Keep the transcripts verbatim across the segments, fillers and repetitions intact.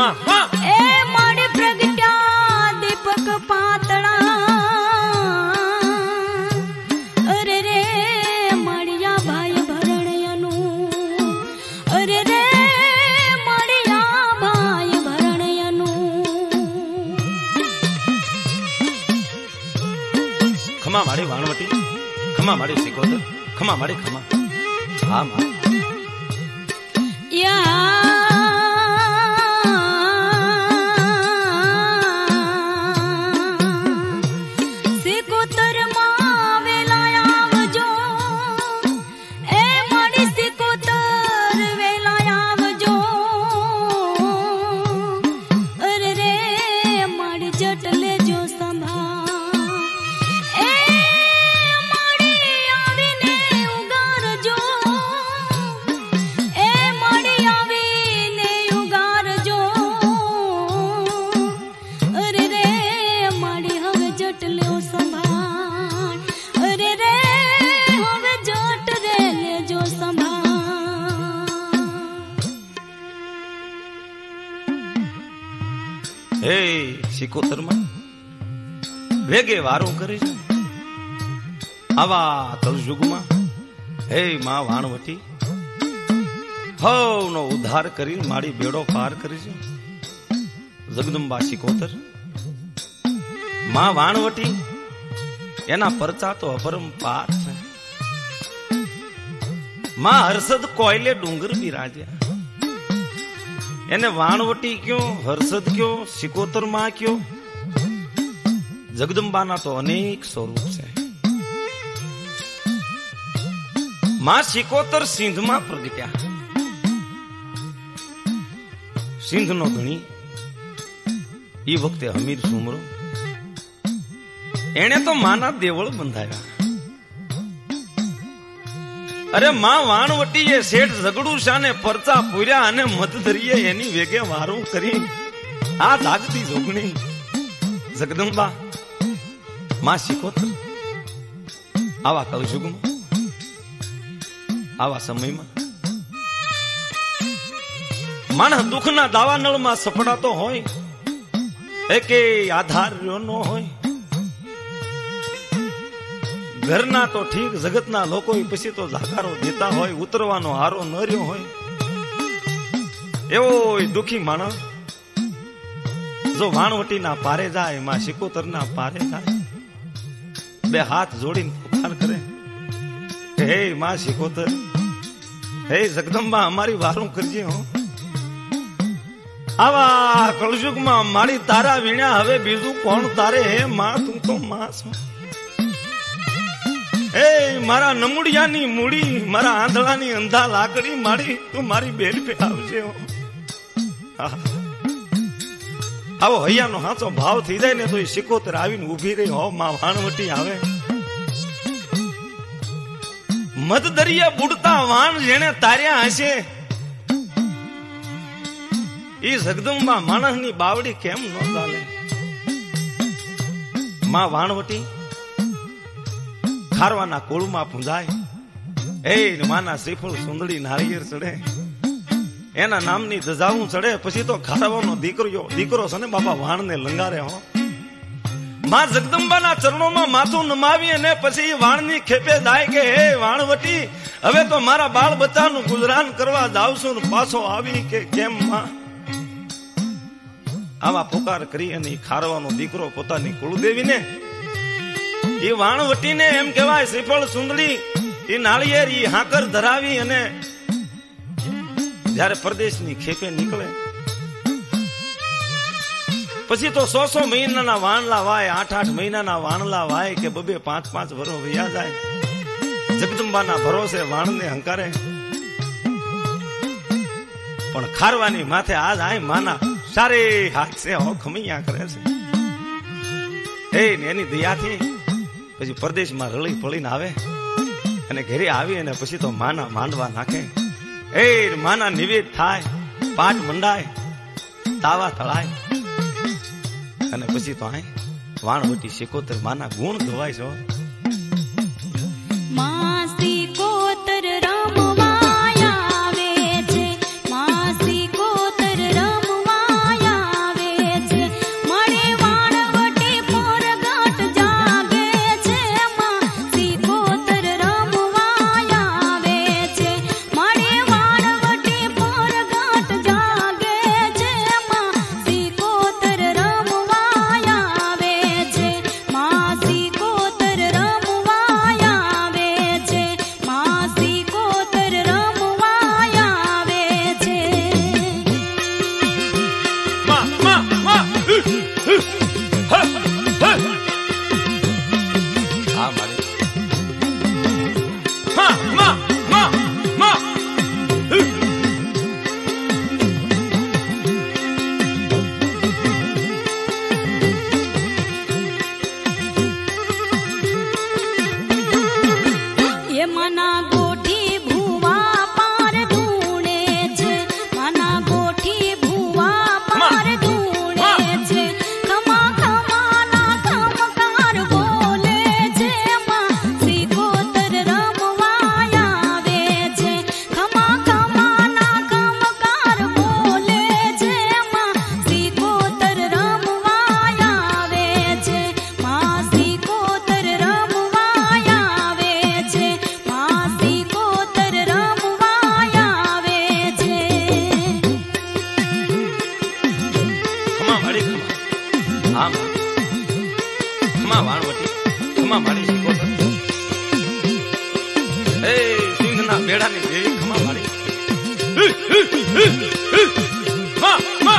માં એ માડી પ્રગટ્યા દીપક પાતળા અરે રે મળ્યા ભાઈ ભરણિયાનું અરે રે મળ્યા ભાઈ ભરણિયાનું ખમા માડી વાણવટી ખમા માડી સિકોતર ખમા માડી ખમા હા માં યા હે સિકોતર માં વેગે વારો કરે છે આવા કલયુગમાં હે માં વાણવટી હવ નો ઉદ્ધાર કરી મારી બેડો પાર કરી છે જગદંબા સિકોતર માં વાણવટી એના પરચા તો અપરંપાર છે માં હર્ષદ કોયલે ડુંગર બિરાજ્યા એને વાણવટી કયો હર્ષદ કયો સિકોતર માં કયો જગદંબાના તો અનેક સ્વરૂપ છે માં સિકોતર સિંધમાં પ્રગટ્યા સિંધ નો ધણી એ વખતે હમીર સુમરો એને તો માના દેવળ બંધાયા અરે માં વાણવટી એ શેઠ ઝઘડું શાને પરચા પૂર્યા અને મતધરીએ એની વેગે વારું કરી આ જાગતી જોગણી જગદંબા માં સિકોતર આવા કલયુગમાં આવા સમયમાં માણસ દુઃખના દાવાનળમાં સપડાતો હોય એકે આધાર રહ્યો ન હોય ઘરના તો ઠીક જગતના લોકો પછી તો જાકારો દેતા હોય ઉતરવાનો હારો ન રહ્યો હોય એવો દુખી માણસ જો વાણવટીના પારે જાય માં સિકોતરના પારે જાય બે હાથ જોડીને પુકાર કરે હે માં સિકોતર હે જગદંબા અમારી વારું કરજે હો આવા કળયુગમાં મારી તારા વીણ્યા હવે બીજું કોણ તારે હે માં તું તો માં છો એ મારા નમુડિયાની મૂડી મારા આંધળાની અંધા લાકડી મારી તું મારી બેલ પે આવજે આવો હૈયાનો હાચો ભાવ થઈ જાય ને તો એ સિકોતર આવીને ઉભી રહી હો માં વાણવટી આવે મધ દરિયા બુડતા વાણ જેને તાર્યા હશે એ જગદંબા માણસની બાવડી કેમ ન ચાલે માં વાણવટી ખારવાના કોળમાં પૂંજાય એ માના શ્રીફળ સુંદડી નાળિયેર ચડે એના નામની ધજાવું ચડે પછી તો ખારવાનો દીકરો દીકરો છે ને બાપા વાણને લંગારે હો માં જગદંબાના ચરણોમાં માથું નમાવી અને પછી વાણની ખેપે જાય કે હે વાણવટી હવે તો મારા બાળ બચ્ચાનું ગુજરાન કરવા જાવ છું પાછો આવી કે કેમ માં આવા પુકાર કરી અને ખારવાનો દીકરો પોતાની કુળદેવીને એ વાણવટીને એમ કહેવાય શ્રીફળ સુંદડી એ નાળિયેર એ હાકર ધરાવી અને જયારે પરદેશની ખેપે નીકળે પછી તો સો સો મહિનાના વાણલા વાય આઠ આઠ મહિનાના વાણલા વાય કે બબે પાંચ પાંચ વર્ષ વયા જાય જગદંબાના ભરોસે વાણને હંકારે પણ ખારવાની માથે આજ આય માના સારે હાથ છે હો ખમૈયા કરે છે એ એની દયાથી પછી પરદેશમાં રળી પડીને આવે અને ઘરે આવી અને પછી તો માના માંડવા નાખે એ માના નિવેદ થાય પાટ મંડાય તાવા તળાય અને પછી તો આય વાણવટી સિકોતર માના ગુણ ગવાય છો માં સિકોતર રમવા આવે છે માં સિકોતર રમવા હા ખમા વાણવટી ખમા મારી શીખોતર એ સિંહના બેડાની દેવી ખમા મારી મા મા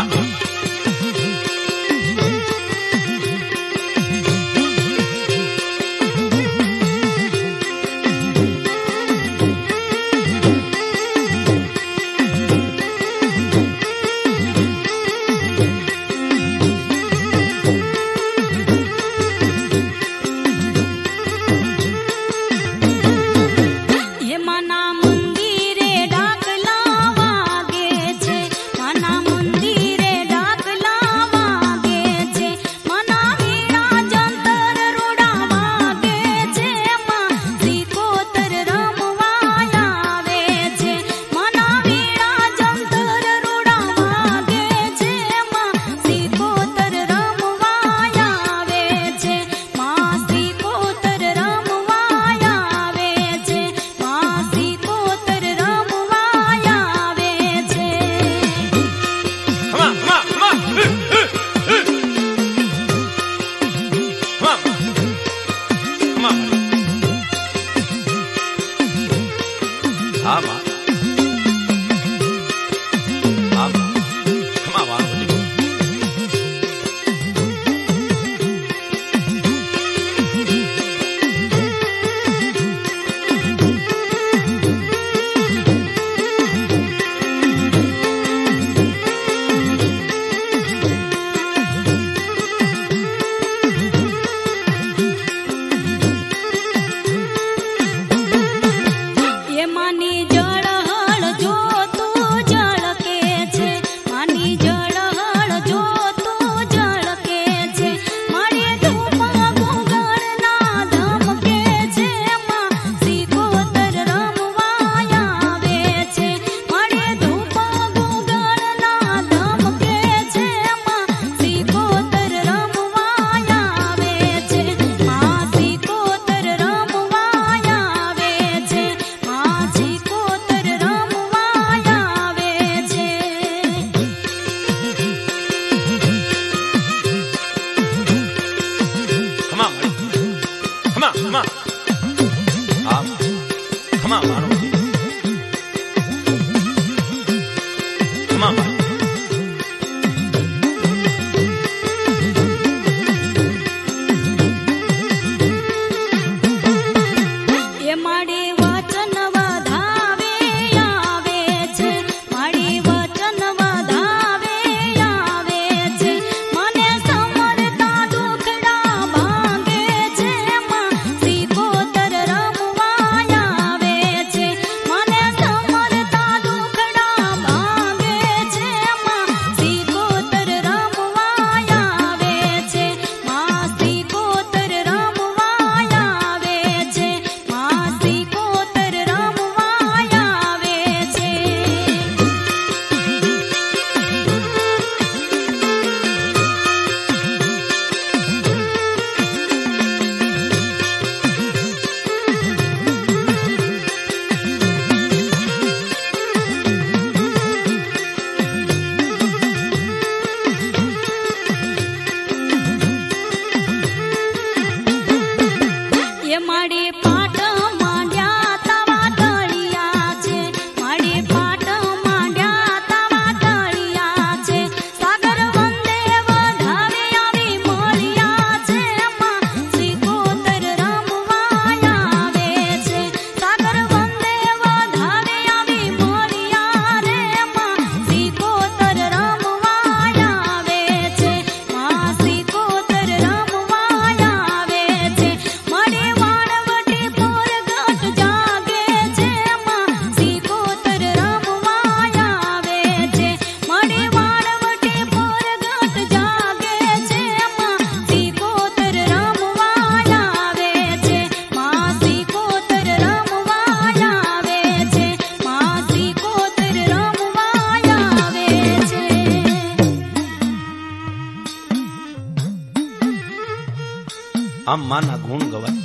આમ માના ગુણ ગવાય,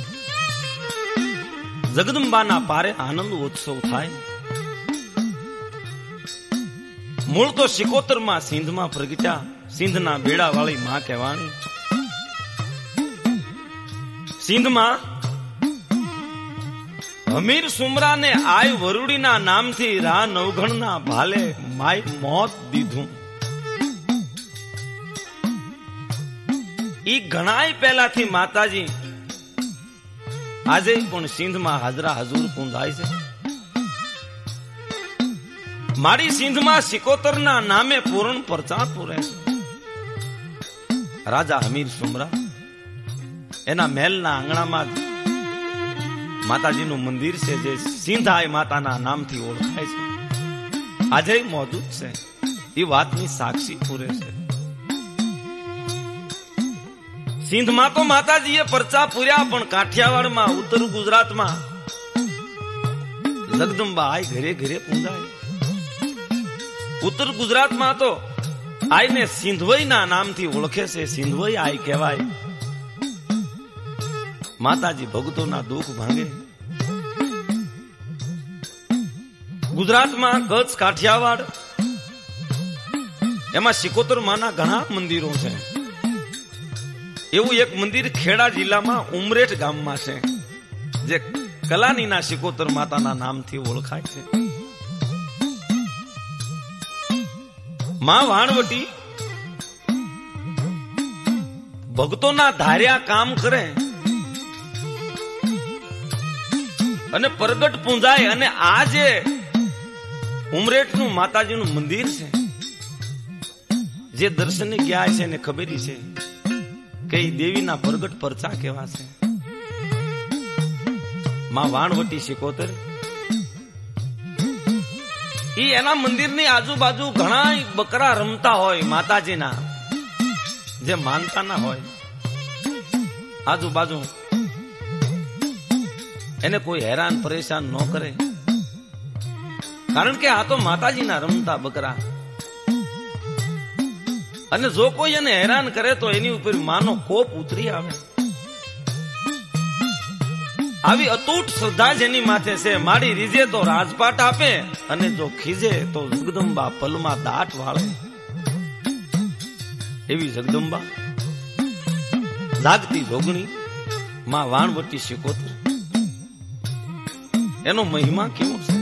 જગદંબાના પારે આનંદ ઉત્સવ થાય. મૂળ તો શિકોતર માં સિંધમાં પ્રગટ્યા, સિંધના બેડા વાળી માં કહેવાણી. સિંધમાં હમીર સુમરાને આય વરુડીના નામથી રા નવઘણના ભાલે માય મોત દીધું. ઈ ઘણાય પહેલાથી માતાજી આજે પણ સિંધમાં હાજરા હજુર પૂંજાય છે. મારી સિંધમાં સિકોતરના નામે પૂરણ પરચા પૂરે છે. રાજા હમીર સુમરા એના મહેલના આંગણામાં માતાજીનું મંદિર છે જે સિંધાય માતાના નામથી ઓળખાય છે. આજે મોજૂદ છે. એ વાતની સાક્ષી પૂરે છે. સિંધમાં તો માતાજીએ પરચા પૂર્યા, પણ કાઠિયાવાડમાં ઉત્તર ગુજરાતમાં જગદંબા આય ઘરે ઘરે પૂંજાય. ઉત્તર ગુજરાતમાં તો આયને સિંધવઈના નામથી ઓળખે છે. સિંધવઈ આય કહેવાય. માતાજી ભક્તોના દુઃખ ભાંગે. ગુજરાતમાં કચ્છ કાઠિયાવાડ એમાં સિકોતર માના ઘણા મંદિરો છે. એવું એક મંદિર ખેડા જિલ્લામાં ઉમરેઠ ગામમાં છે જે કલાનીના સિકોતર માતાના નામથી ઓળખાય છે. માં વાણવટી ભક્તોના ધાર્યા કામ કરે અને પ્રગટ પૂંજાય. અને આ જે ઉમરેઠનું માતાજીનું મંદિર છે, જે દર્શને ગયા છે એને ખબર છે કે દેવીના પ્રગટ પરચા કેવા છે. માં વાણવટી સિકોતર ઈ એના મંદિરની આજુબાજુ ઘણા બકરા રમતા હોય માતાજીના, જે માનતા ના હોય. આજુબાજુ એને કોઈ હેરાન પરેશાન ન કરે, કારણ કે આ તો માતાજીના રમતા બકરા. અને જો કોઈ એને હેરાન કરે તો એની ઉપર માનો કોપ ઉતરી આવે. આવી અતૂટ શ્રદ્ધા જેની માથે છે. મારી રીજે તો રાજપાટ આપે અને જો ખીજે તો જગદંબા પલમાં દાટ વાળે. એવી જગદંબા જાગતી જોગણી માં વાણવટી સિકોતર, એનો મહિમા કેવો છે.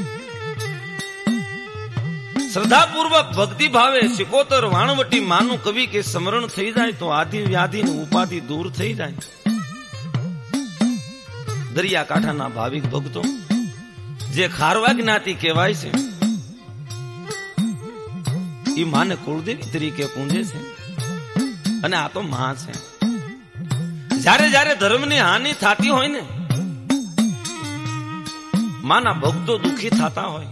શ્રદ્ધાપૂર્વક ભક્તિ ભાવે સિકોતર વાણવટી માનું કવિ કે સ્મરણ થઈ જાય તો આદિ વ્યાધિ ઉપાધિ દૂર થઈ જાય. દરિયાકાંઠાના ભાવિક ભક્તો જે ખારવા જ્ઞાતિ કહેવાય છે, એ માને કુળદેવી તરીકે પૂંજે છે. અને આ તો મા છે. જ્યારે જ્યારે ધર્મની હાનિ થતી હોય ને, માના ભક્તો દુખી થતા હોય,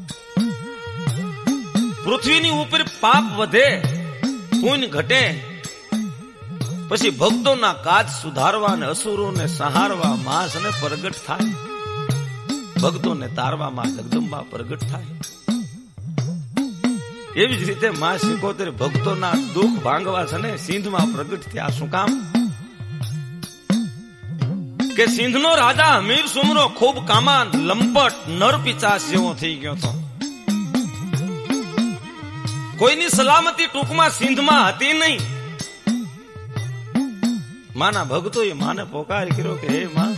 પૃથ્વીની ઉપર પાપ વધે, પુણ્ય ઘટે, પછી ભક્તોના કાજ સુધારવા અને અસુરોને સહારવા માસ અને પ્રગટ થાય. ભક્તોને તારવામાં જગદંબા પ્રગટ થાય. એવી જ રીતે માં સિકોતર ભક્તોના દુઃખ ભાંગવા છે ને સિંધમાં પ્રગટ થયા. શું કામ? કે સિંધનો રાજા હમીર સુમરો ખૂબ કામાન, લંપટ, નર પિચાસ જેવો થઈ ગયો હતો. કોઈની સલામતી ટૂંકમાં સિંધમાં હતી નહીં. માના ભક્તોએ માને પોકાર કર્યો કે હે માં,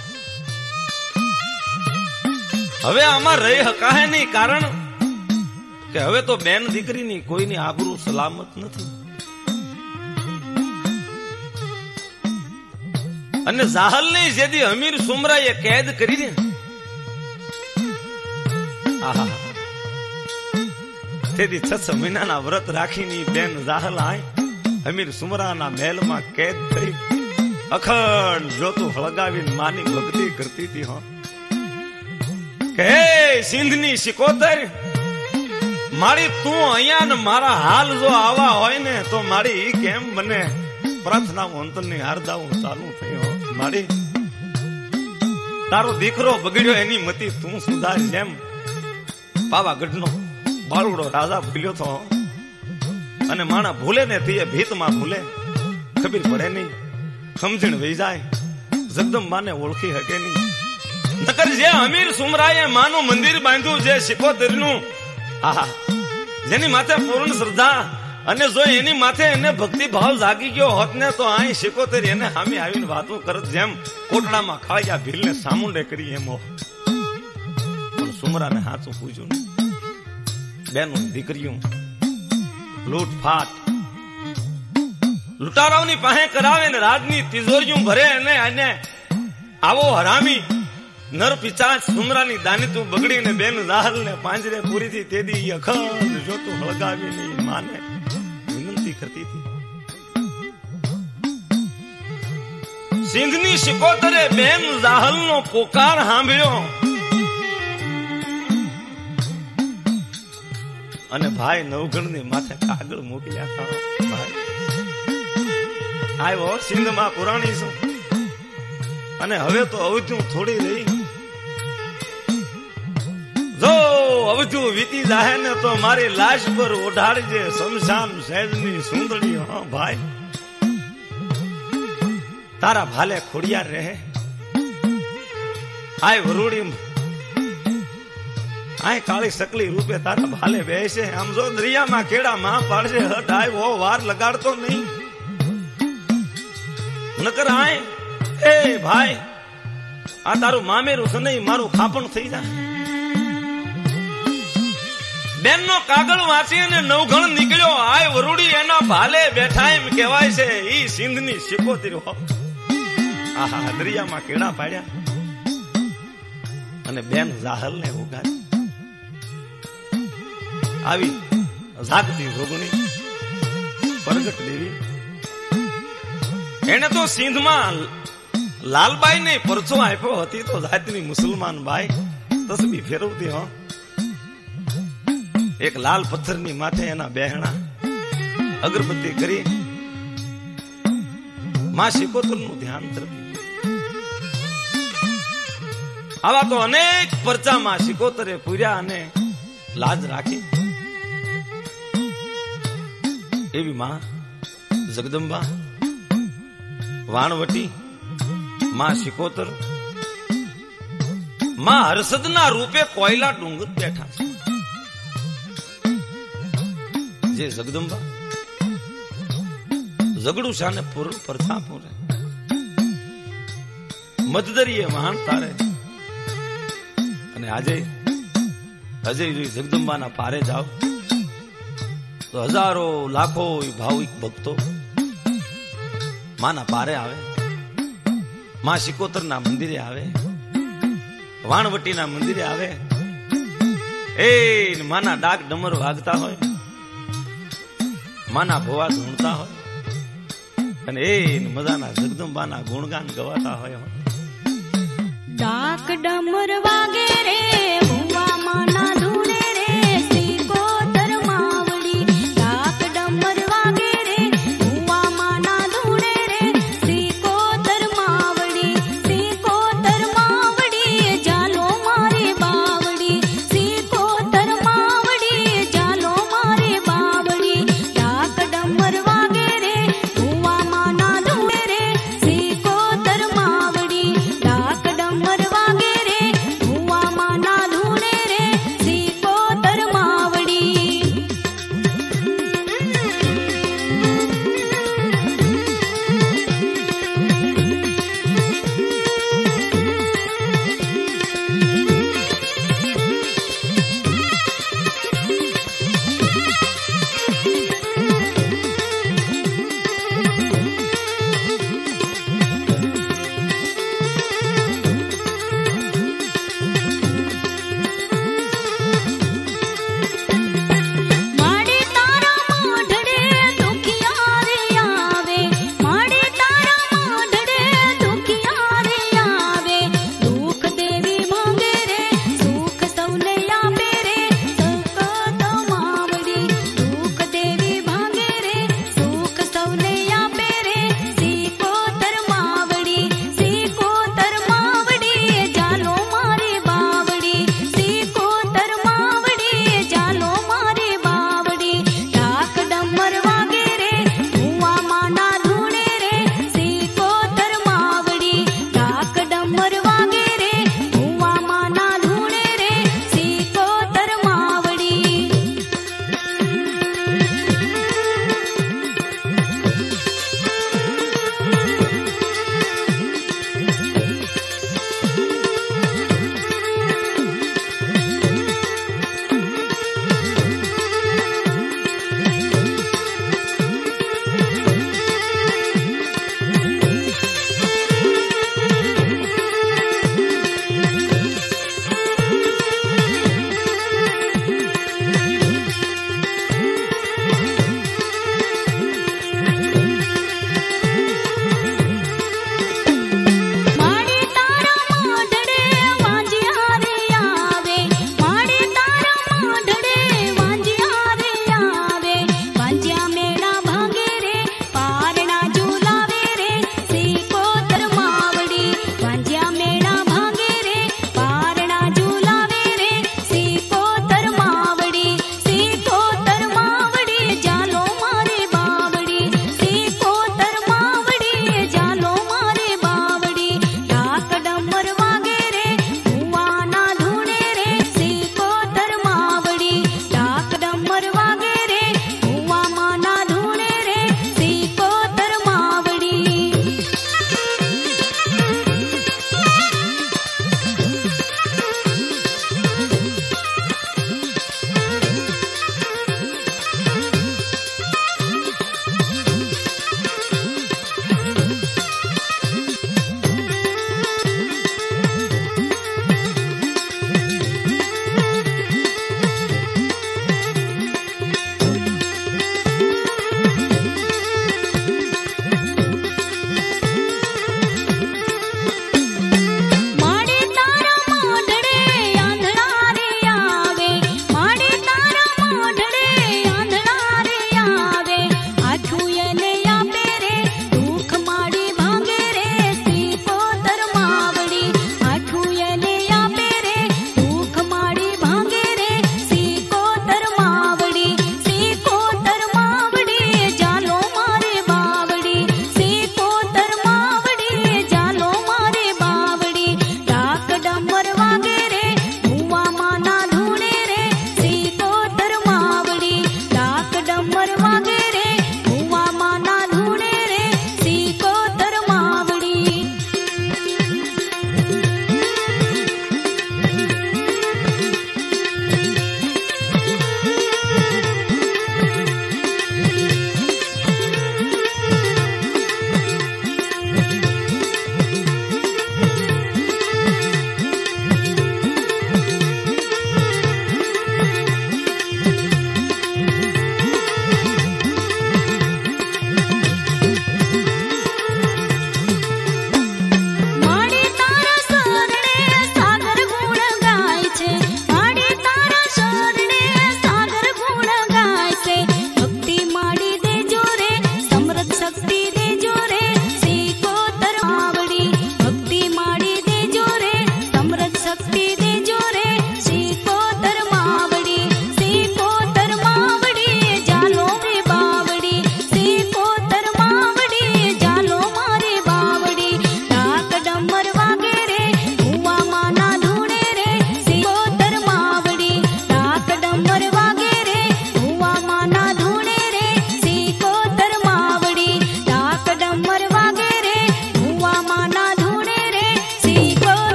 હવે આમાં રહી હકાય નહીં, કારણ કે હવે તો બેન દીકરીની કોઈની આબરૂ સલામત નથી. અને જાહલની જેદી હમીર સુમરાએ કેદ કરી દે, આહા, તેથી છ છ મહિનાના વ્રત રાખીને બેન જાહલ આય હમીર સુમરાના મહેલમાં કેદ થઈ અખંડ જોતું હળગાવીને માની ભક્તિ કરતી હતી. હો કે સિંધની સિકોતર, મારી તું અહીંયા ને મારા હાલ જો આવા હોય ને તો મારી ઈ કેમ બને. પ્રાર્થના અંતરની હારદાવું ચાલુ થયો. મારી તારો દીકરો બગડ્યો એની મતી તું સુધાર. જેમ પાવાગઢનો બાળુડો રાજા ભૂલ્યો તો, અને માણા ભૂલે ને તે ભીતમાં ભૂલે, ખબર પડે નહીં, સમજણ વહી જાય, જગદંબાને ઓળખી શકે નહીં. નકર જે હમીર સુમરાએ માનું મંદિર બાંધ્યું, જે સિકોતરનું, આહા, જેની માથે પૂર્ણ શ્રદ્ધા અને જો એની માથે એને ભક્તિ ભાવ જાગી ગયો હોત ને તો અહીં શિકોતર એને સામે આવીને વાતો કરત, જેમ કોટડામાં ખાળિયા ભીલને સામુંડે કરી એમ. પણ સુમરાને હાચું પૂછ્યું ને, બેનું દીકરીઓ લૂંટફાટ લૂંટારાઓની પાસે કરાવે ને રાજની તિજોરીઓ ભરે અને એને આવો હરામી નર પિચાચ સુમરાની દાની તું બગડીને બેન જાહલ ને પાંજરે પૂરી થી તેદી અખંડ જોતું હળગાવી નહીં માને વિનંતી કરતી હતી. સિંધની શિકોતરે બેન જાહલ નો પોકાર સાંભળ્યો અને ભાઈ નવગણ ની માથે કાગળ મોકલ્યા હતા. આવ્યો સિંધમાં પુરાણી છું અને હવે તો અવધ્યું થોડી રહી, જો અવધ્યું વીતી જાહે ને તો મારી લાશ પર ઓઢાડજે શમશાન સહેજની સુંદડી. હા ભાઈ તારા ભાલે ખોડિયાર રહે, આય વરુડી આય કાળી સકલી રૂપે તારા ભાલે બેસે. આમ જો દરિયામાં કેડા માં પાડશે હટ આવ્યો વાર લગાડતો નહીં, નકર આય એ ભાઈ આ તારું મામેરું છે નહીં મારું ખાપણ થઈ જાય. બેન નો કાગળ વાંચી અને નવઘણ નીકળ્યો, આય વરુડી એના ભાલે બેઠા એમ કહેવાય છે. ઈ સિંધ ની શિકોતર હો. આહા દરિયામાં કેડા પાડ્યા અને બેન જાહલ ને ઉગાડી. આવી જાગતી જોગણી પ્રગટ દેવી એને તો સિંધમાં લાલબાઈ ને પરચો આપ્યો હતી તો જાતની મુસલમાન બાઈ તસબી ફેરવતી. હો એક લાલ પથ્થરની માથે એના બેહણા અગરબત્તી કરી માં શિકોતર નું ધ્યાન કરતી. આવા તો અનેક પરચામાં શિકોતરે પૂર્યા અને લાજ રાખી. એવી માં જગદંબા વાણવટી માં શિકોતર માં હરસદના રૂપે કોયલા ડુંગર બેઠા છે. જે જગદંબા ઝઘડું શાને પૂર પરછા પૂરે મધદરીએ મહાન તારે. અને આજે અજય જગદંબાના પારે જાઓ તો હજારો લાખો ભાવિક ભક્તો માના પારે આવે, માં શિકોતર ના મંદિરે આવે, વાણવટી ના મંદિરે આવે. એ માના ડાક ડમર વાગતા હોય, માના ભવા ધૂણતા હોય અને એ મજાના જગદંબાના ગુણગાન ગવાતા હોય. ડાક ડમર વાગે રે ભુવા માના ધૂણે રે શિકોતર માવડી. ડાક ડમર વાગે રે ભુવા માના ધૂણે રે શિકોતર માવડી. શિકોતર માવડી જાલો મારી બાવડી. શિકોતર માવડી જાલો મારી બાવડી. ડાક ડમર વાગે રે ભુવા માના ધૂણે રે શિકોતર માવડી. ડાક ડમર વાગે રે ભુવા માના ધૂણે રે શિકોતર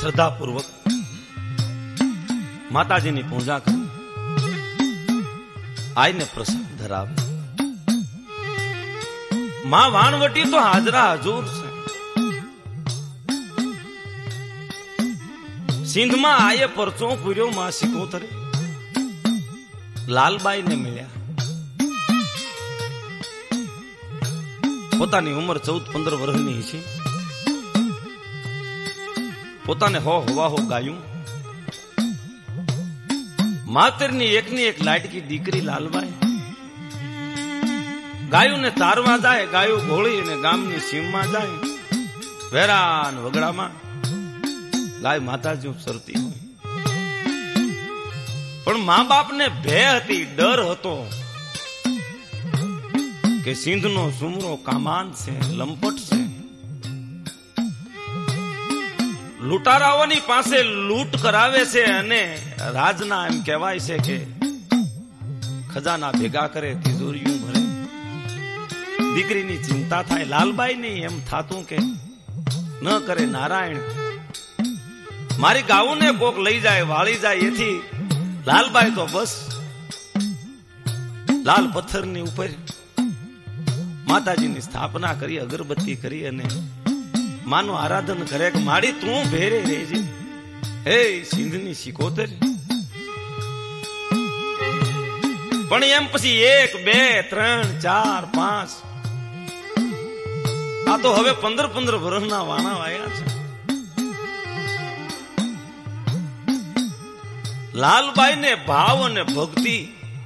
શ્રદ્ધાપૂર્વક માતાજીની પૂજા કરી આઈને પ્રસાદ ધરાવે. માં વાણવટી તો હાજરા હજુર છે. સિંધમાં આયે પરચો પૂર્યો માં સિકોતરે લાલબાઈ ને મળ્યા. પોતાની ઉંમર ચૌદ પંદર વર્ષની છે. પોતાને હો હવા હો ગાયું. માતરની એકની એક લાડકી દીકરી લાલબાઈ ગાયું ને તારવા જાય. ગાયું ઘોળી અને ગામની સીમમાં જાય. વેરાન વગડામાં ગાય માતાજી સરતી હોય. પણ મા બાપ ને ભય હતી, ડર હતો કે સિંધ નો સુમરો કામાન છે, લંપટ છે. લૂંટારાઓની પાસે લૂંટ કરાવે છે અને રાજના એમ કહેવાય છે કે ખજાના ભેગા કરે, તિજોરીઓ ભરે. દીકરીની ચિંતા થાય. લાલબાઈ ની એમ થાતું કે ન કરે નારાયણ, મારી ગાઉને કોક લઈ જાય, વાળી જાય. એથી લાલબાઈ તો બસ લાલ પથ્થરની ઉપર માતાજીની સ્થાપના કરી, અગરબત્તી કરી અને માનું આરાધન કરે કે માડી તું ભેરે રહેજે હે સિંધની સિકોતર. પણ એમ પછી એક બે ત્રણ ચાર પાંચ આ તો હવે પંદર પંદર વર્ષના વાણા વાયા છે. લાલબાઈ ને ભાવ અને ભક્તિ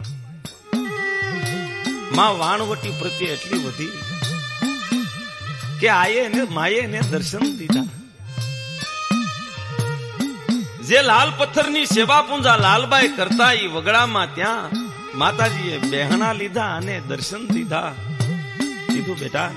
માં વાણવટી પ્રત્યે એટલી વધી કે આયે ને માયે ને દર્શન દીધા. જે લાલ પથ્થરની સેવા પૂંજા લાલબાઈ કરતા ઈ વગડામાં ત્યાં માતાજીએ બહેણા લીધા અને દર્શન દીધા. કીધું બેટા,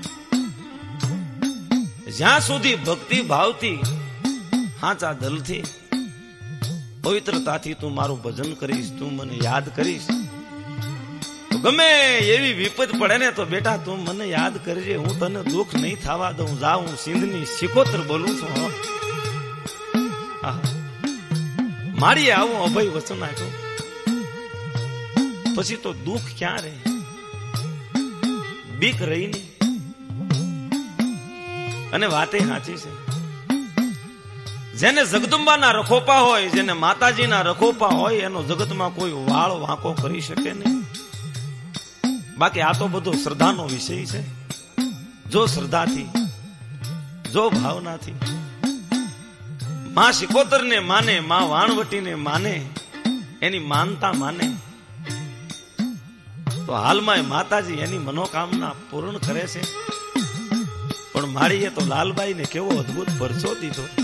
જ્યાં સુધી ભક્તિ ભાવથી હાચા દલથી પવિત્રતાથી તું મારું ભજન કરીશ, તું મને યાદ કરીશ, તો ગમે એવી વિપત પડે ને તો બેટા તું મને યાદ કરજે. હું તને દુઃખ નહીં થવા દઉં. જા, હું સિંધની સિકોતર બોલું છું. મારી આવું અભય વચન આપ્યું. પછી તો દુઃખ ક્યાં રહે, બીક રહી નહીં. અને વાતે સાચી છે. જેને જગદંબાના રખોપા હોય, જેને માતાજીના રખોપા હોય, એનો જગતમાં કોઈ વાળ વાંકો કરી શકે નહીં. બાકી આ તો બધો શ્રદ્ધાનો વિષય છે. જો શ્રદ્ધાથી, જો ભાવનાથી માં સિકોતર ને માને, માં વાણવટી ને માને, એની માનતા માને, તો હાલમાં માતાજી એની મનોકામના પૂર્ણ કરે છે. પણ માળીએ તો લાલબાઈ ને કેવો અદભુત પરચો દીધો.